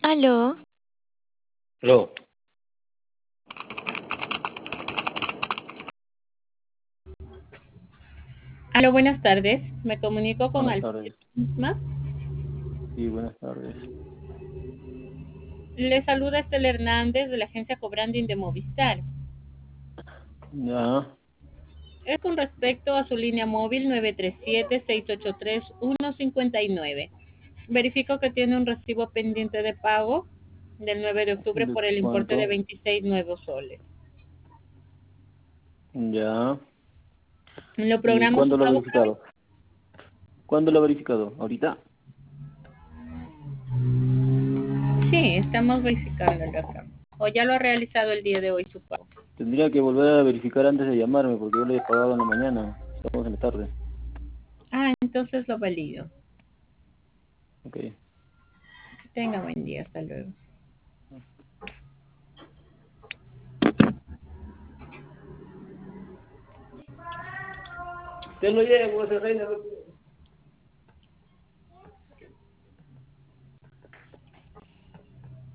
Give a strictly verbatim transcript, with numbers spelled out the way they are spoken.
Aló, Aló, Aló, buenas tardes. Me comunico con buenas Alfredo tardes. Misma. Sí, buenas tardes. Le saluda Estel Hernández de la agencia Cobranding de Movistar. Ya, Es con respecto a su línea móvil nueve tres siete, seis ocho tres, uno cinco nueve. Verifico que tiene un recibo pendiente de pago del nueve de octubre ¿de por el importe de cuánto? veintiséis nuevos soles. Ya. Lo ¿Y programo su cuándo lo ha pago para hoy. verificado? ¿Cuándo lo ha verificado? ¿Ahorita? Sí, estamos verificándolo acá. O ya lo ha realizado el día de hoy su pago. Tendría que volver a verificar antes de llamarme porque yo le he pagado en la mañana. Estamos en la tarde. Ah, entonces lo valido. Ok. Que tenga buen día. Hasta luego. Te lo llevo, ese reina.